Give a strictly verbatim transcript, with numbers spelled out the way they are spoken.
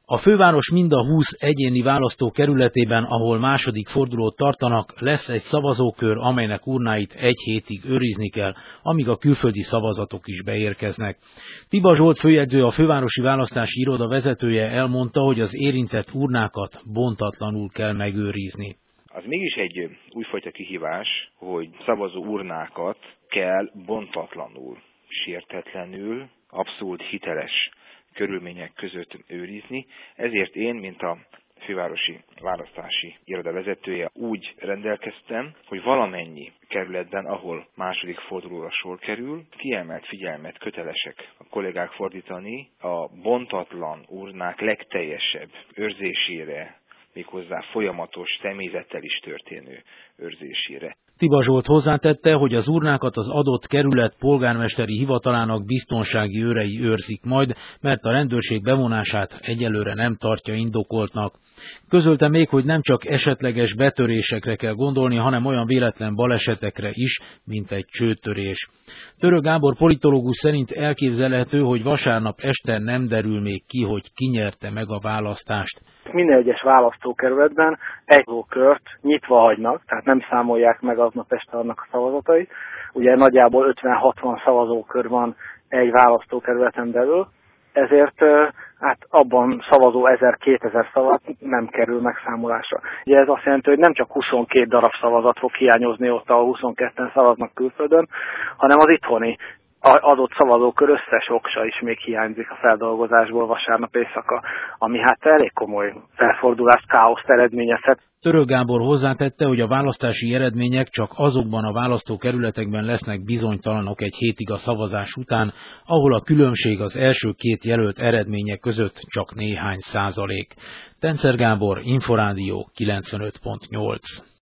A főváros mind a húsz egyéni választókerületében, ahol második fordulót tartanak, lesz egy szavazókör, amelynek urnáit egy hétig őrizni kell, amíg a külföldi szavazatok is beérkeznek. Tiba Zsolt főjegyző, a fővárosi választási iroda vezetője elmondta, hogy az érintett urnákat bontatlanul kell megőrizni. Az mégis egy újfajta kihívás, hogy szavazó urnákat kell bontatlanul, sértetlenül, abszolút hiteles körülmények között őrizni, ezért én, mint a fővárosi választási iroda vezetője úgy rendelkeztem, hogy valamennyi kerületben, ahol második fordulóra sor kerül, kiemelt figyelmet kötelesek a kollégák fordítani a bontatlan urnák legteljesebb őrzésére, méghozzá folyamatos személyzettel is történő őrzésére. Tiba Zsolt hozzátette, hogy az urnákat az adott kerület polgármesteri hivatalának biztonsági őrei őrzik majd, mert a rendőrség bevonását egyelőre nem tartja indokoltnak. Közölte még, hogy nem csak esetleges betörésekre kell gondolni, hanem olyan véletlen balesetekre is, mint egy csőtörés. Török Gábor politológus szerint elképzelhető, hogy vasárnap este nem derül még ki, hogy ki nyerte meg a választást. Minden egyes választókerületben egy kört nyitva hagynak, tehát nem számolják meg aznap este annak a szavazatait. Ugye nagyjából ötven-hatvan szavazókör van egy választókerületen belül, ezért hát abban szavazó ezer-kétezer szavazat nem kerül megszámolásra. Ugye ez azt jelenti, hogy nem csak huszonkét darab szavazat fog hiányozni ott, ahol huszonketten szavaznak külföldön, hanem az itthoni adott szavazókör összes oksa is még hiányzik a feldolgozásból vasárnap éjszaka, ami hát elég komoly felfordulást, káoszt eredményezhet. Török Gábor hozzátette, hogy a választási eredmények csak azokban a választókerületekben lesznek bizonytalanok egy hétig a szavazás után, ahol a különbség az első két jelölt eredménye között csak néhány százalék. Tencer Gábor, Inforádió kilencvenöt pont nyolc.